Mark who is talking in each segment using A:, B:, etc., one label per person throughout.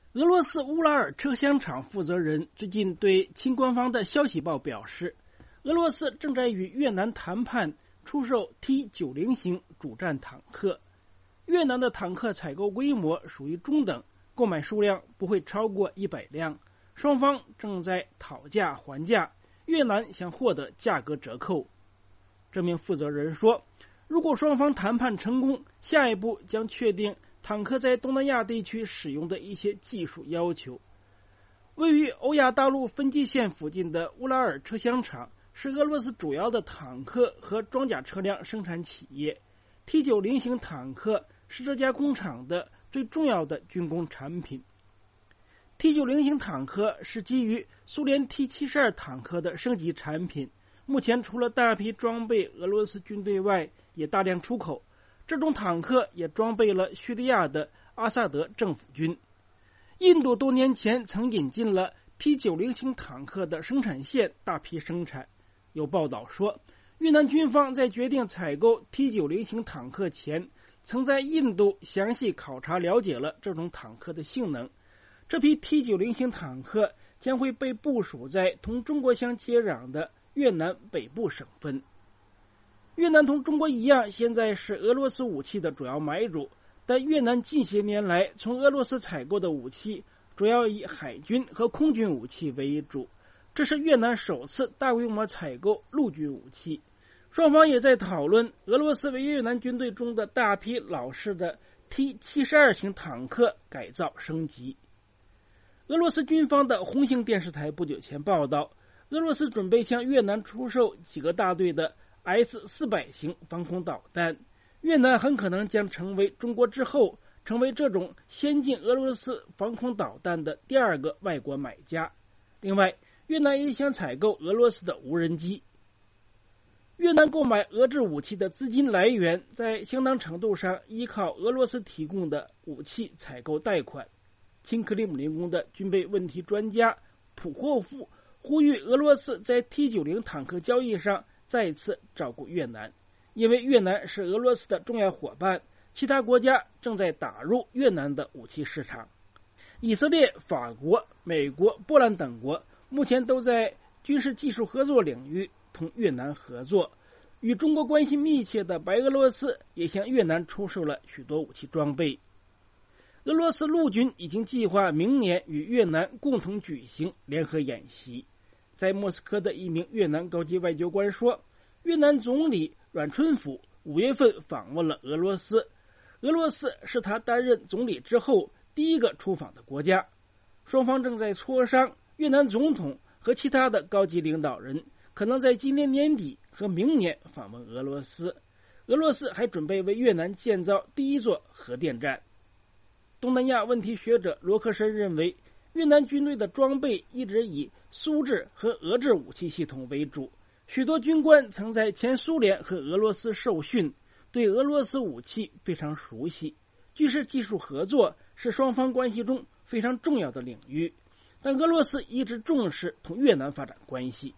A: 俄罗斯乌拉尔车厢厂负责人最近对亲官方的消息报表示，俄罗斯正在与越南谈判出售 T90 型主战坦克。越南的坦克采购规模属于中等，购买数量不会超过100辆。双方正在讨价还价，越南想获得价格折扣。这名负责人说，如果双方谈判成功，下一步将确定坦克在东南亚地区使用的一些技术要求。位于欧亚大陆分界线附近的乌拉尔车厢厂是俄罗斯主要的坦克和装甲车辆生产企业。T90 型坦克是这家工厂的最重要的军工产品。T90 型坦克是基于苏联 T72 坦克的升级产品，目前除了大批装备俄罗斯军队外，也大量出口。这种坦克也装备了叙利亚的阿萨德政府军。印度多年前曾引进了 T90 型坦克的生产线，大批生产。有报道说，越南军方在决定采购 T90 型坦克前，曾在印度详细考察了解了这种坦克的性能。这批 T90 型坦克将会被部署在同中国相接壤的越南北部省份。越南同中国一样，现在是俄罗斯武器的主要买主，但越南近些年来从俄罗斯采购的武器主要以海军和空军武器为主，这是越南首次大规模采购陆军武器。双方也在讨论俄罗斯为越南军队中的大批老式的 T72 型坦克改造升级。俄罗斯军方的红星电视台不久前报道，俄罗斯准备向越南出售几个大队的 S-400 型防空导弹。越南很可能将成为中国之后成为这种先进俄罗斯防空导弹的第二个外国买家。另外，越南也想采购俄罗斯的无人机。越南购买俄制武器的资金来源在相当程度上依靠俄罗斯提供的武器采购贷款。亲克里姆林宫的军备问题专家普霍夫呼吁俄罗斯在 T90 坦克交易上再次照顾越南，因为越南是俄罗斯的重要伙伴，其他国家正在打入越南的武器市场。以色列、法国、美国、波兰等国目前都在军事技术合作领域同越南合作。与中国关系密切的白俄罗斯也向越南出售了许多武器装备。俄罗斯陆军已经计划明年与越南共同举行联合演习。在莫斯科的一名越南高级外交官说，越南总理阮春甫5月份访问了俄罗斯，俄罗斯是他担任总理之后第一个出访的国家。双方正在磋商，越南总统和其他的高级领导人可能在今年年底和明年访问俄罗斯。俄罗斯还准备为越南建造第一座核电站。东南亚问题学者罗克申认为，越南军队的装备一直以苏制和俄制武器系统为主，许多军官曾在前苏联和俄罗斯受训，对俄罗斯武器非常熟悉。军事技术合作是双方关系中非常重要的领域，但俄罗斯一直重视同越南发展关系。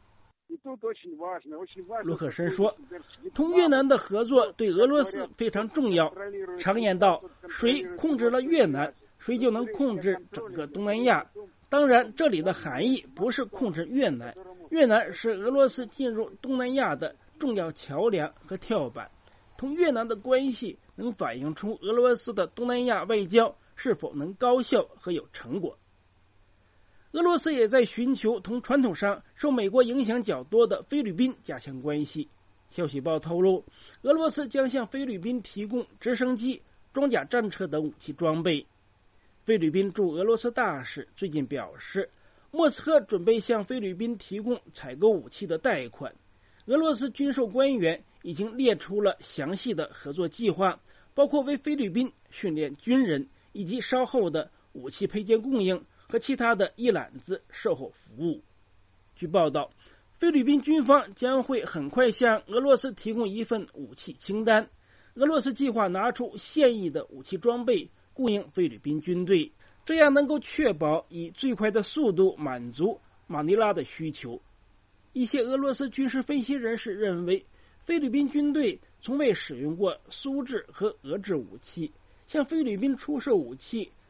A: 罗克申说，同越南的合作对俄罗斯非常重要。常言道，谁控制了越南，谁就能控制整个东南亚。当然，这里的含义不是控制越南，越南是俄罗斯进入东南亚的重要桥梁和跳板。同越南的关系能反映出俄罗斯的东南亚外交是否能高效和有成果。俄罗斯也在寻求同传统上受美国影响较多的菲律宾加强关系。消息报透露，俄罗斯将向菲律宾提供直升机、装甲战车等武器装备。菲律宾驻俄罗斯大使最近表示，莫斯科准备向菲律宾提供采购武器的贷款。俄罗斯军售官员已经列出了详细的合作计划，包括为菲律宾训练军人，以及稍后的武器配件供应和其他的一揽子售后服务。据报道，菲律宾军方将会很快向俄罗斯提供一份武器清单。俄罗斯计划拿出现役的武器装备供应菲律宾军队，这样能够确保以最快的速度满足马尼拉的需求。一些俄罗斯军事分析人士认为，菲律宾军队从未使用过苏制和俄制武器，向菲律宾出售武器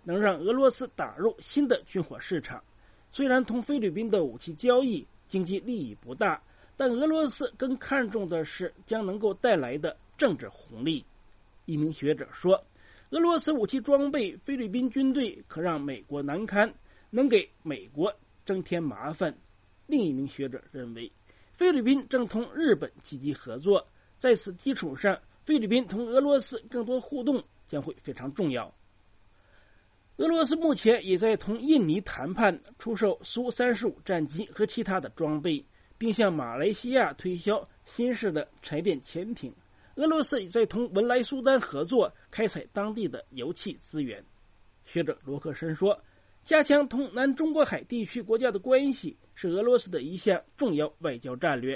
A: 能让俄罗斯打入新的军火市场。虽然同菲律宾的武器交易经济利益不大，但俄罗斯更看重的是将能够带来的政治红利。一名学者说，俄罗斯武器装备菲律宾军队可让美国难堪，能给美国增添麻烦。另一名学者认为，菲律宾正同日本积极合作，在此基础上，菲律宾同俄罗斯更多互动将会非常重要。俄罗斯目前也在同印尼谈判出售苏35战机和其他的装备，并向马来西亚推销新式的柴电潜艇。俄罗斯也在同文莱苏丹合作，开采当地的油气资源。学者罗克申说，加强同南中国海地区国家的关系是俄罗斯的一项重要外交战略。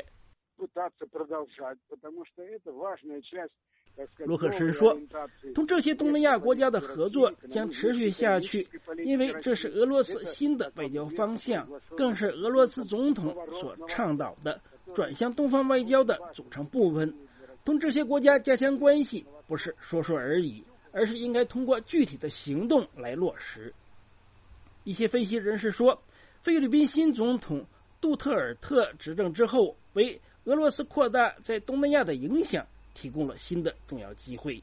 A: 罗克申说，同这些东南亚国家的合作将持续下去，因为这是俄罗斯新的外交方向，更是俄罗斯总统所倡导的转向东方外交的组成部分。同这些国家加强关系不是说说而已，而是应该通过具体的行动来落实。一些分析人士说，菲律宾新总统杜特尔特执政之后，为俄罗斯扩大在东南亚的影响提供了新的重要机会。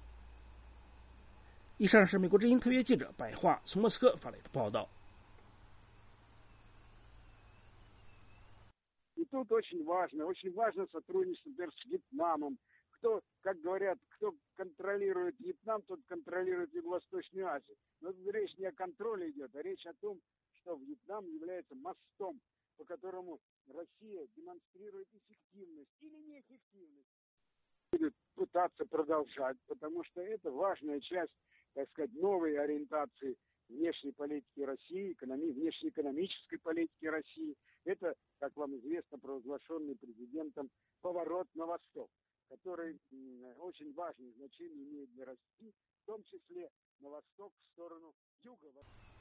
A: 以上是美国之音特约记者白桦从莫斯科发来的报道。
B: Тут очень важно сотрудничество, например, с Вьетнамом. Как говорят, кто контролирует Вьетнам, тот контролирует Юго-Восточную Азию. Но речь не о контроле идет, а речь о том, что Вьетнам является мостом, по которому Россия демонстрирует эффективность или неэффективность. Будет пытаться продолжать, потому что это важная часть, так сказать, новой ориентации внешней политики России, внешнеэкономической политики России. Это, как вам известно, провозглашенный президентом поворот на восток, который очень важное значение имеет для России, в том числе на восток в сторону юга.